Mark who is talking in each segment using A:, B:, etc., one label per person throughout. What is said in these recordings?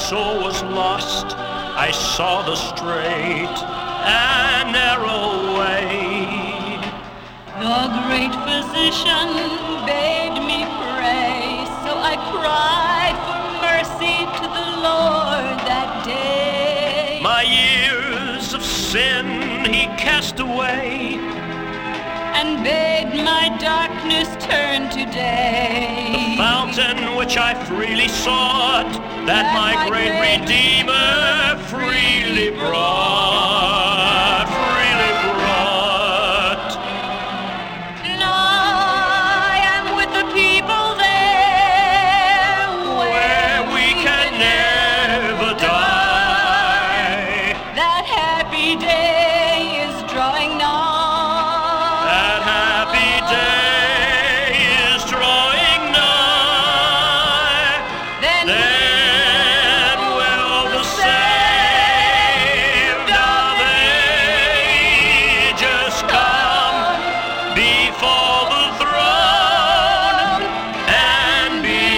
A: soul was lost, I saw the straight and narrow way.
B: The great physician bade me pray, so I cried for mercy to the Lord that day.
A: My years of sin he cast away,
B: and bade my darkness turn to day.
A: the fountain which I freely sought, that my great Redeemer freely brought, freely brought.
B: And I am with the people there,
A: Where we can never die.
B: that happy day is drawing nigh.
A: That happy day is drawing nigh.
B: Then
A: Will the saved of ages come before the throne and be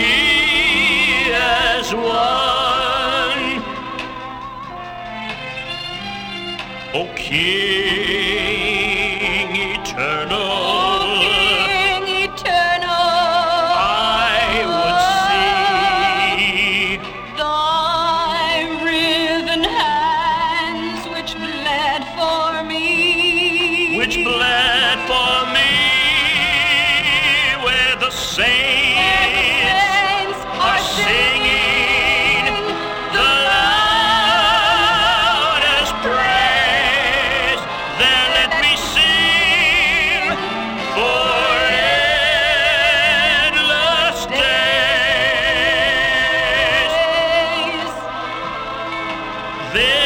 A: as one? O King eternal,
B: King eternal,
A: I would see
B: thy riven hands which bled for me,
A: which bled for me, where the saints are singing the loudest praise. There let me sing for endless days.